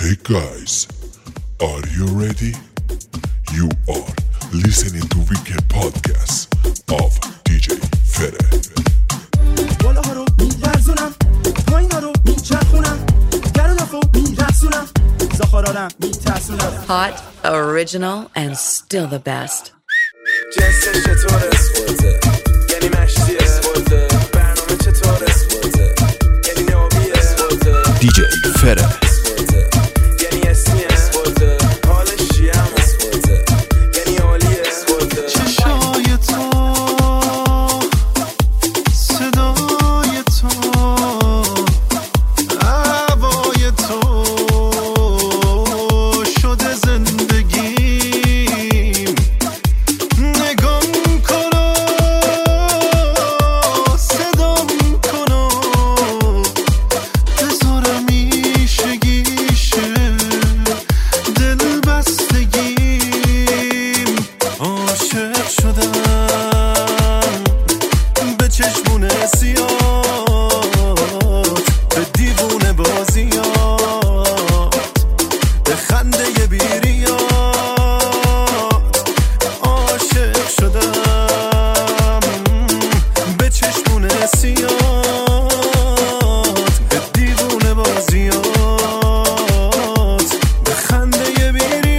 Hey guys, are you ready? You are listening to Weekend Podcast of DJ Fere. بالاها رو میلرزونم، پایینا رو میچرخونم، گر و دافو میرقصونم، زخارارم میترسونم. Hot, original, and still the best. جنسش چطوره؟ اسپورته یعنی مشتی اسپورته برنامه چطوره؟ اسپورته یعنی نابی اسپورته DJ Fere اسپورته یعنی اسمی اسپورته حالش چیه هم اسپورته یعنی عالی اسپورته چشای تو صدای تو هوای تو شده زندگیم نگام کنو صدام کنو بذارم میشگیشه دل بستگیم عاشق شدم به چشمون سیاد به دیوونه بازیات به خنده بیریات عاشق شدم به چشمون سیاد به دیوونه بازیات به خنده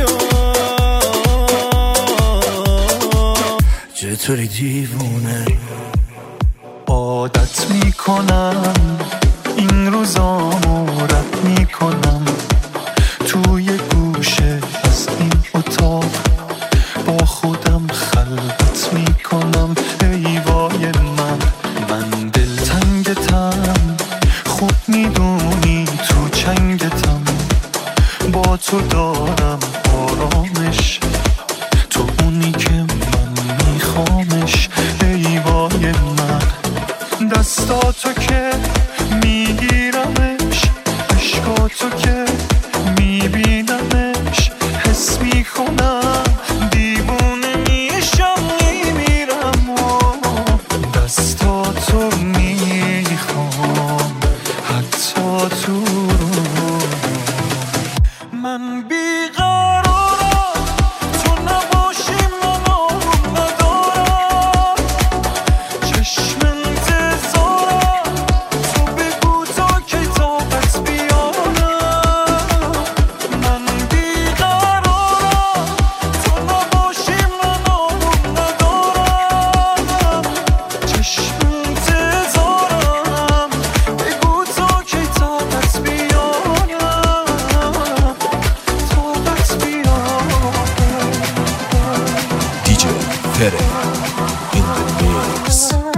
بیریات چطوری دیوونه عادت میکنم این روزامو رد میکنم توی گوشه از این اتاق با خودم خلوت میکنم ای وای من دلتنگتم خوب میدونی تو چنگتم با تو دارم آرامش تو اونی که من میخوامش ای وای من دستاتو که میگیرمش عشقاتو که میبینمش حس میکنم دیوونه میشم میمیرم دستاتو میخوام حتی تو من بیقرارم تو نباشی منو ندارم چشم انتظارم تو بگو تا که طاقت بیارم من بیقرارم تو نباشی منو ندارم چشم انتظارم بگو تا که طاقت بیارم طاقت بیارم DJ Fere in the mix.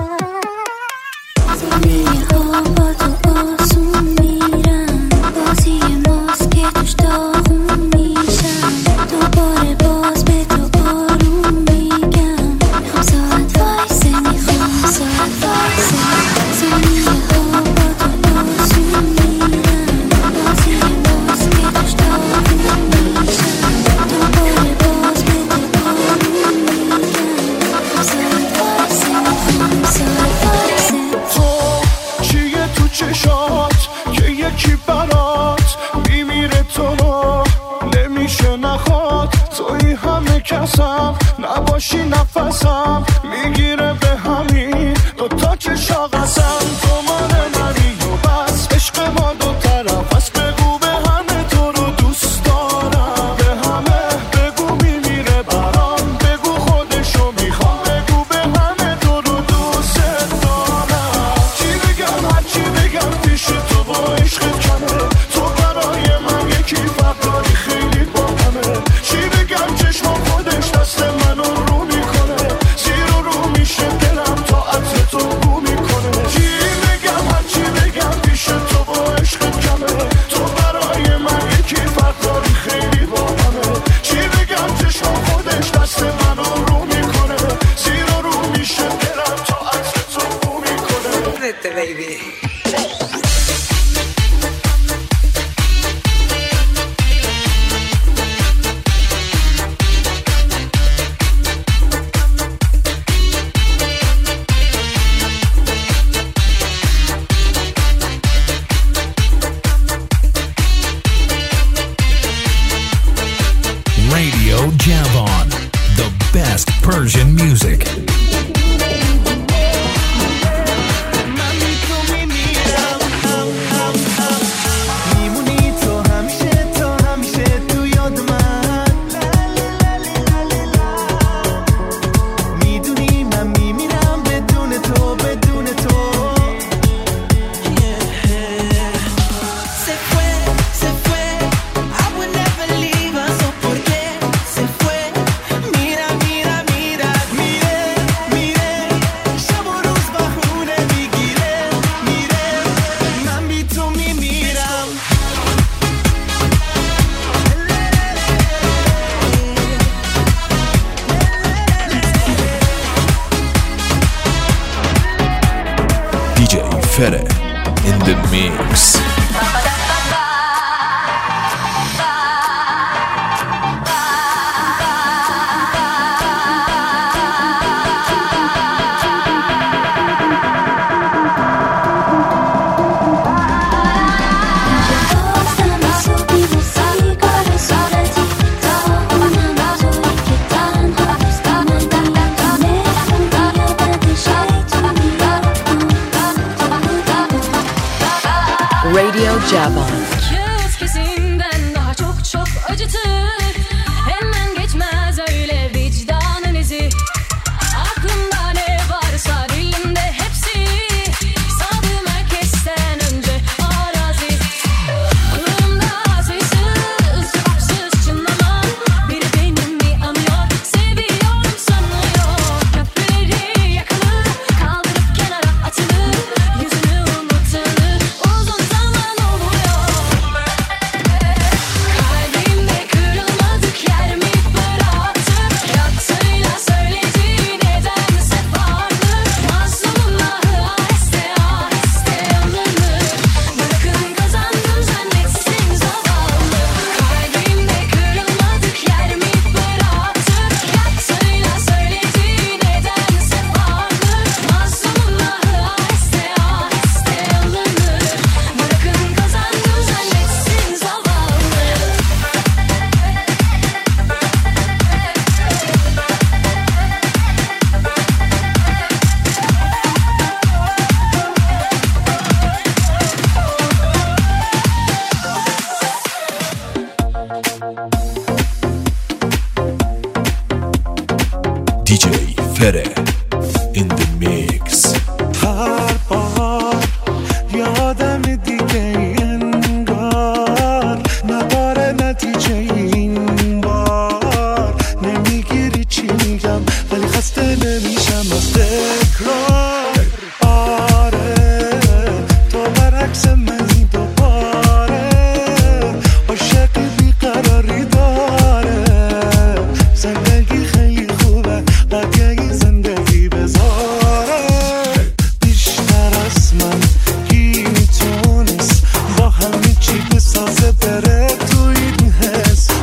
میخوام با تو آسون میرم بازی ماست که توش داغون میشم دوباره باز به تو آروم میگم میخوام ساعت وایسه میخوام ساعت وایسه میخوام با تو آسون میرم بازی ماست که توش داغون میشم دوباره باز به تو آروم میگم میخوام ساعت وایسه میخوام ساعت وایسه تو چیه تو چشات که یکی برات میمیره تو رو نمیشه نخواد توی همه کسم نباشی نفسم میگیره به همین دوتا چشا قسم تو من منی و بس عشق ما دو طرف از بگو به همه تو رو دوست دارم به همه بگو میمیره برام بگو خودشو میخوام بگو به همه تو رو دوست دارم چی بگم هر چی بگم پیش تو با عشقت کمه تو برای من یکی فقداری خیلی با همه چی بگم چشم خودش دست منو رو میکنه زیر و رو میشه دلم تا عطر تو بو میکنه چی بگم Javan, the best Persian music. DJ Fere in the mix. Radio Javan. Kağıt kesinden daha çok çok acıtır. Hemen geçmez öyle vicdanın izi. Aklımda ne varsa dilimde hepsi. Sandığım herkesten önce arazi. Kulağımda sayısız cevapsız çınlama. Biri benim mi anıyor, seviyorum sanıyor. Köprüleri yakalı, kaldırıp kenara atılır. Yüzünü unutulur, uzun zaman oluyor. Kalbimde kırılmadık yer mi bıraktın? Yaptığıyla söylediği nedense farklı. Mazlumun ahı aheste aheste alınır. Bırakın kazandım zannetsin zavallı. Kalbimde kırılmadık yer mi bıraktın? Yaptığıyla söylediği nedense farklı. Mazlumun ahı aheste aheste alınır. Bırakın kazandım zannetsin zavallı. DJ Fere in the mix. هر بار یادم دیگه انگار نداره نتیجه این بار نمیگیری چی میگم ولی خسته نمیشم از تکرار آره تو برعکس منی دوباره عاشق بیقراری داره زندگی خیلی خوبه قدیه این زندگی بذاره بیشتر از من کی میتونست با همه چی بسازه بره تو این حس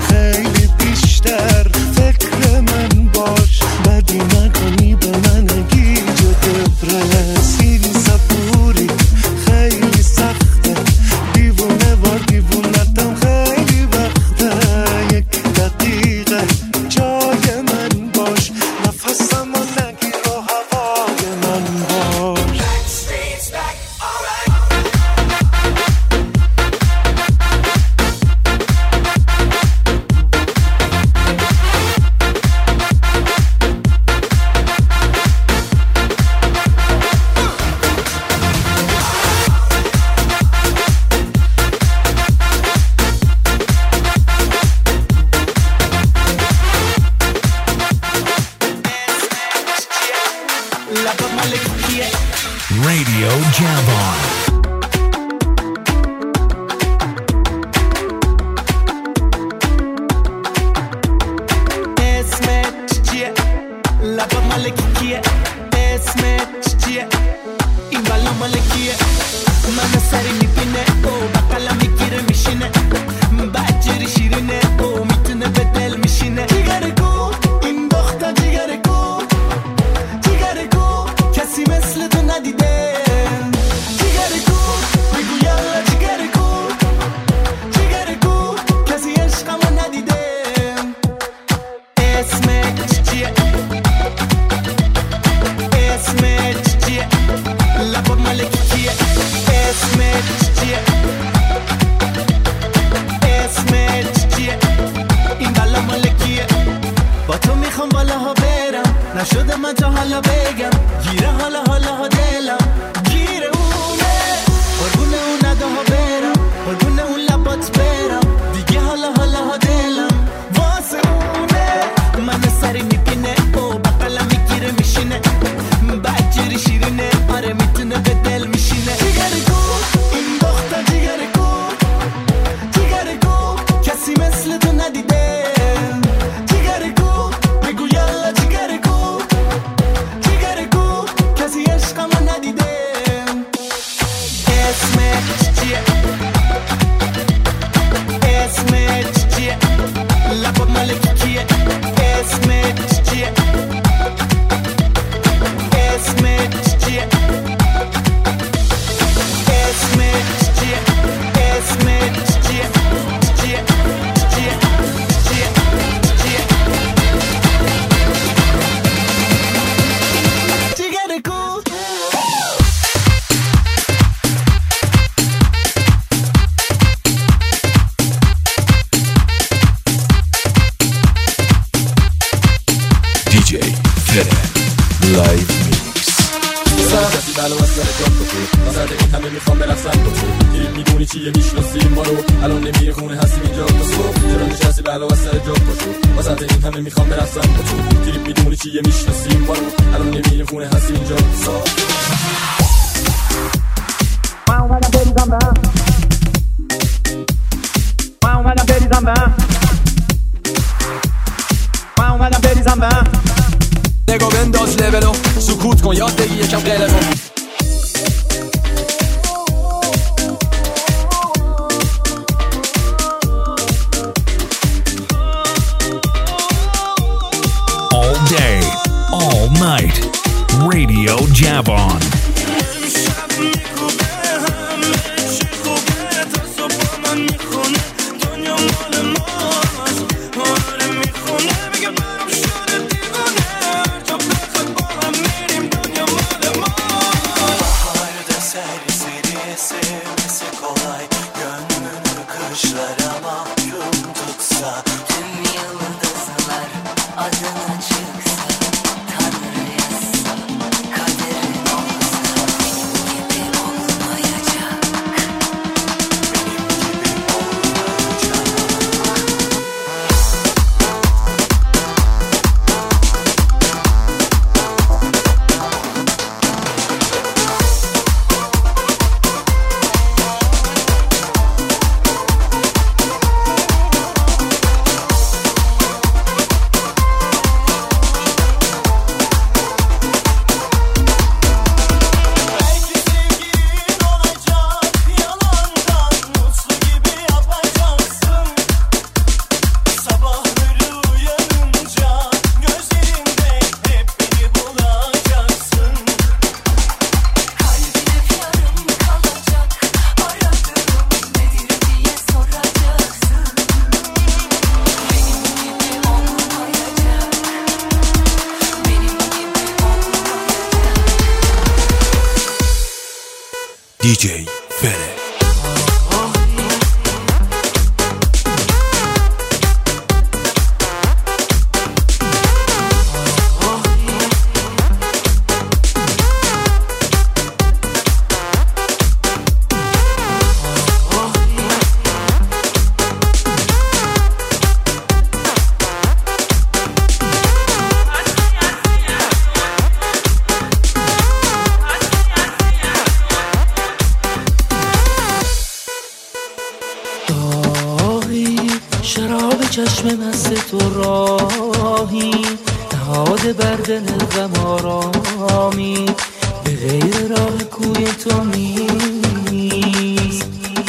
نشده من تا حالا بگم گیره حالا دلم گیره اونه قربونه اون نده ها برم قربونه اون لبات برم دیگه حالا دلم واسه اونه من سری میبینه و بقلم میگیره میشینه بجری شیرینه آره میتونه به دل میشینه جیگره گو این دختر جیگره گو کسی مثل تو ندیده جیگره گو بگو یالا جیگره گو کسی عشقمو ندیده اسمت چیه لبات مالکی کیه اسمت چیه Live Mix. کسی بلا از سر جان تو وسط این همه میخوام برقصم با تو گیرید میدونی چیه میشناسیم ما رو الان نمیره خونه هستیم اینجا بسو چرا نشستی بلا از سر جان باشو وسط این همه میخوام برقصم با تو گیرید میدونی چیه میشناسیم ما رو الان نمیره خونه هستیم اینجا بسو اومدم بریزم به نگاه بنداز لولو سکوت کن یاد بگی یکم قلقو All day, all night, Radio Javon. DJ Fede. چشم مست تو راهی نهاده بر دل غم آرامی به غیر راه کوی تو نیست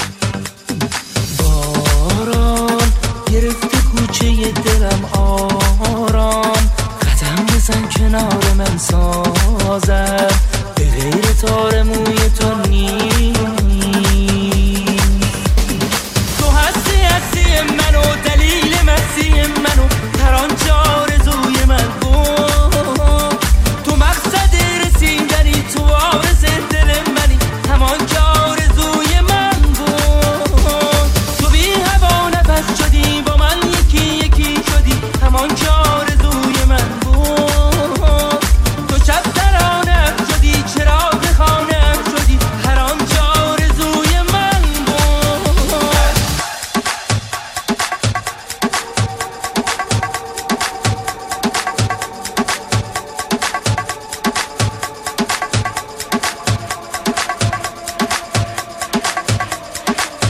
باران گرفته کوچه دلم آرام قدم بزن کنار من سازم به غیر تار موی تو نیست تو هستی منو دلیل مسیح منو هر آنچه آرزوی من بود تو مقصد رسیدنی تو آرز دل منی همان که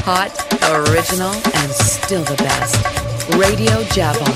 hot, original, and still the best. Radio Javon.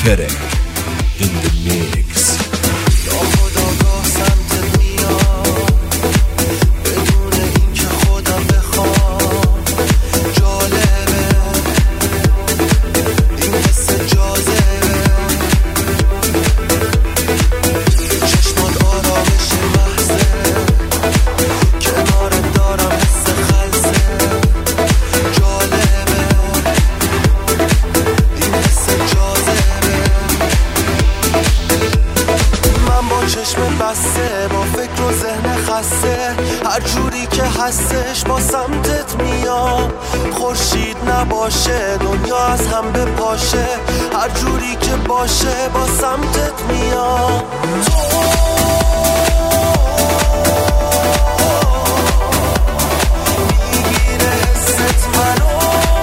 Fede in the mix. ناخودآگاه سمتت میام بدون اینکه خودم بخوام. جالبه این حس جاذبه، چشمات آرامش محضه، کنارت دارم حس خلصه. جالبه این حس جاذبه، من با چشم بسته با فکر و ذهن خسته، هر جوری که هستش با سمتت میام. خورشید نباشه دنیا از هم بپاشه، هر جوری که باشه با سمتت میام. میگیره حست منو،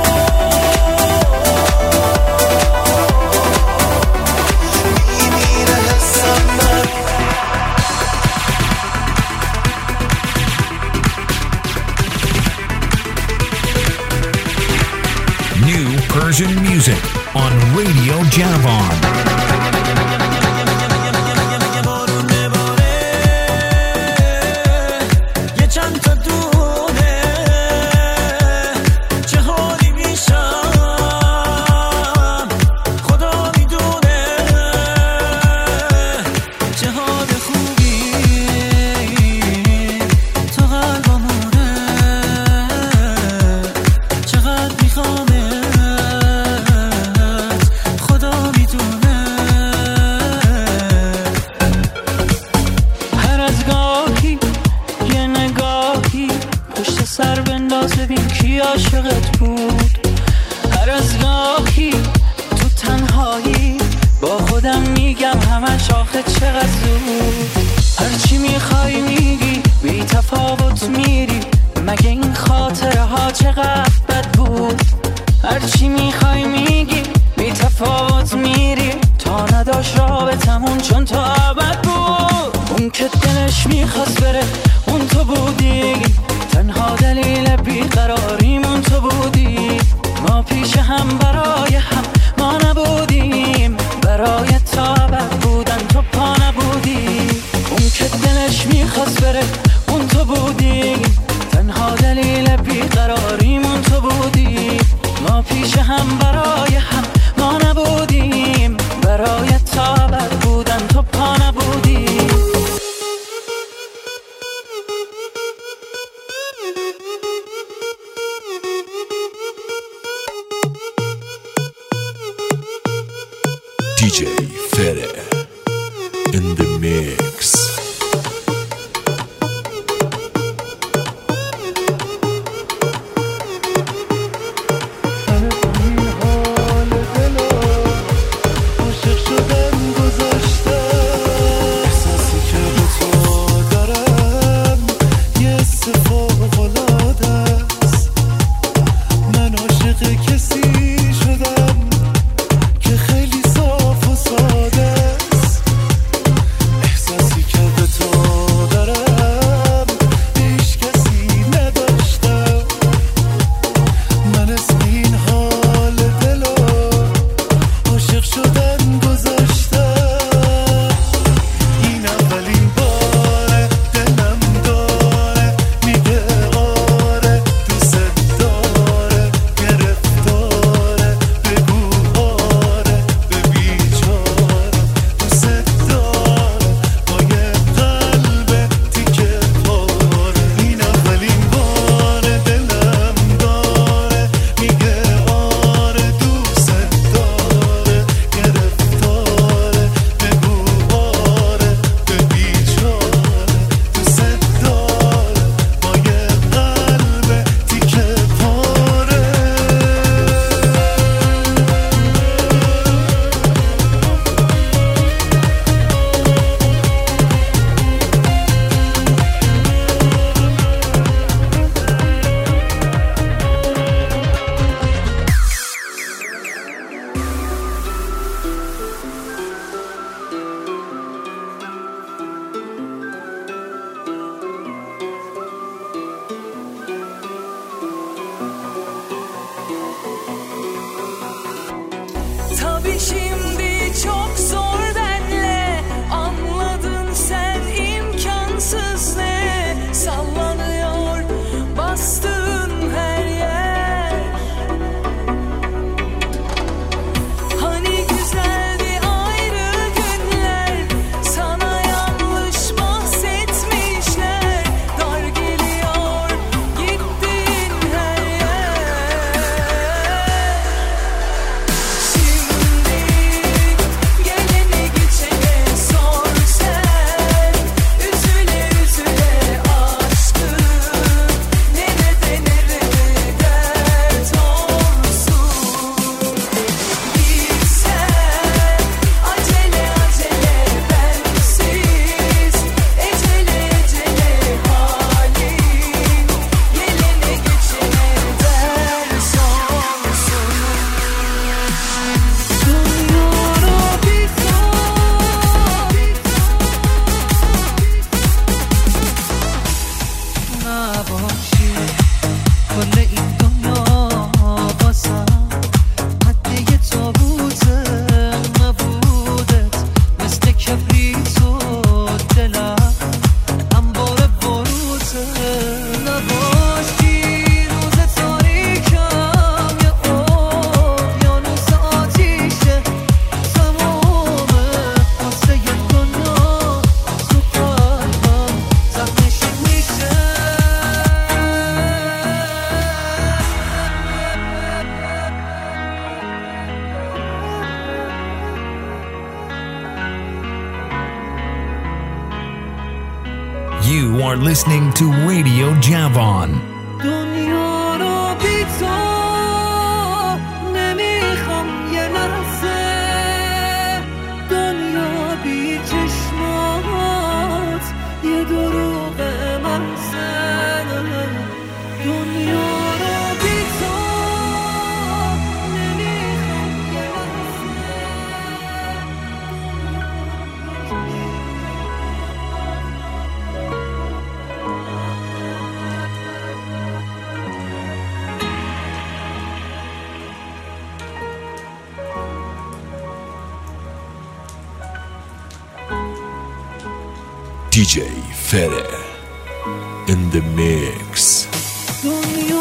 میمیره حسم من. New Persian music on Radio Janavan. یه چند تا دونه چه حالی میشم، خدا میدونه چه حال خوبی تو قلبمونه، چقدر میخوامت خدا میدونه. هر از گاهی یه نگاهی پشت سر بنداز ببین کی عاشقت بود. هر از گاهی تو تنهایی با خودم میگم همش آخه چقدر زود. هرچی میخوای میگی بی تفاوت میری، مگه این خاطره ها چقدر بد بود. هرچی میخوای میگی بی تفاوت میری، تا نداشت رابطمون چون تا ابد بود. اون که دلش میخواست بره اون تو بودی، تنها دلیل بیقراریمون تو بودی. ما پیش هم برای هم ما نبودیم، برای تا ابد بودن تو پا نبودی. اون که دلش میخواست بره اون تو بودی، تنها دلیل بیقراریمون تو بودی. ما پیش هم برای هم ما نبودیم، برای تا ابد بودن تو پا نبودی. DJ Fede in the mix. عاشق شدن گذاشته، احساسی که به تو دارم یه حس فوق‌العاده است. من عاشق کسی شدم که خیلی صاف و ساده است. احساسی که به بی تو دلم انبار بروزه نباشی روز تاریکم یه اقیانوس آتیشه تمومه واسه یه دنیا تو قلبم زخمشی میشه You are listening to Radio Javon. دنیا رو بی تو نمیخوام یه لحظه دنیا بی چشمات یه دروغ محض دنیا رو بی تو نمیخوام یه DJ Fede in the mix. دنیا